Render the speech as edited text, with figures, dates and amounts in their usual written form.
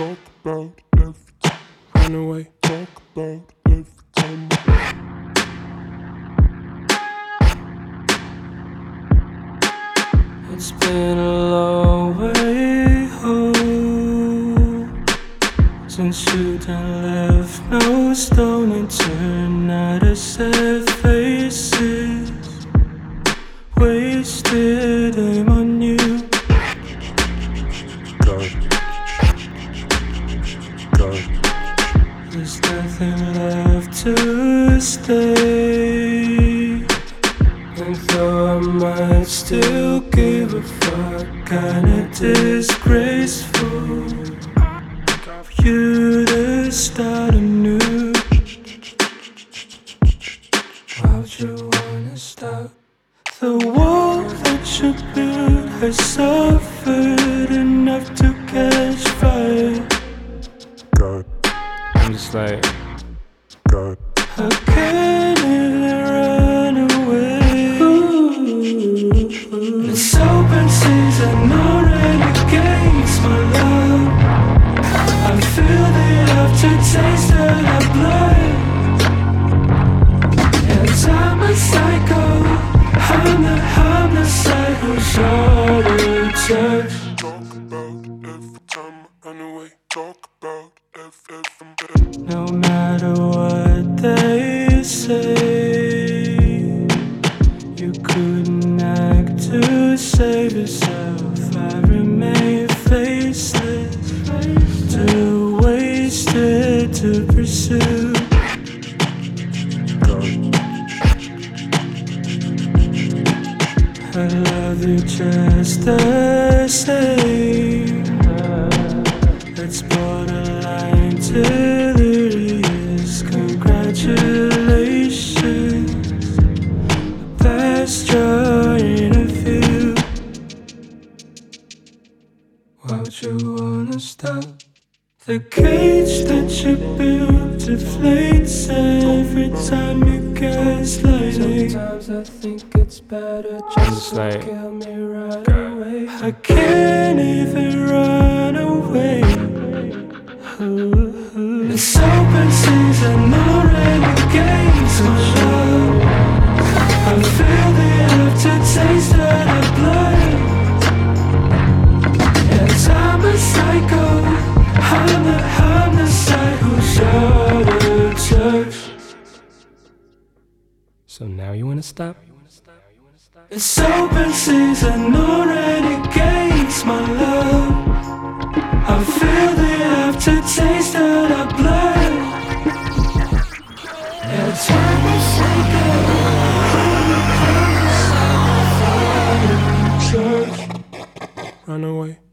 talk about every time. Run away, talk about every time. It's been a long way home since you done left. No stone unturned, not a sad faces. Wasted aim on you. Go. There's nothing left to stay. And though I might still give a fuck, kinda disgraceful for you to start anew. Why'd you wanna stop? The wall that you built has suffered enough to catch fire. God. I'm just like, God. I can't even run away. This open season already gains my love. I feel the aftertaste of that blood. And I'm a psycho. I'm the side who's short to touch. Talk about every time I run away. Talk about every. No matter what they say, you couldn't act to save yourself. I remain faceless, too wasted to pursue. I love you just the same. It's borderline delirious. Congratulations, I passed your interview. Why'd you wanna stop? The cage that you built deflates every time you gaslight me. Sometimes I think it's better just to kill me right away. I can't even run away. This open season already gains my love. I feel the aftertaste of the blood. Yes, I'm a psycho. I'm the side who's short to touch. So now you wanna stop? This open season already gains my love. I feel the aftertaste of the blood. Yeah, I'm a psycho. Run away.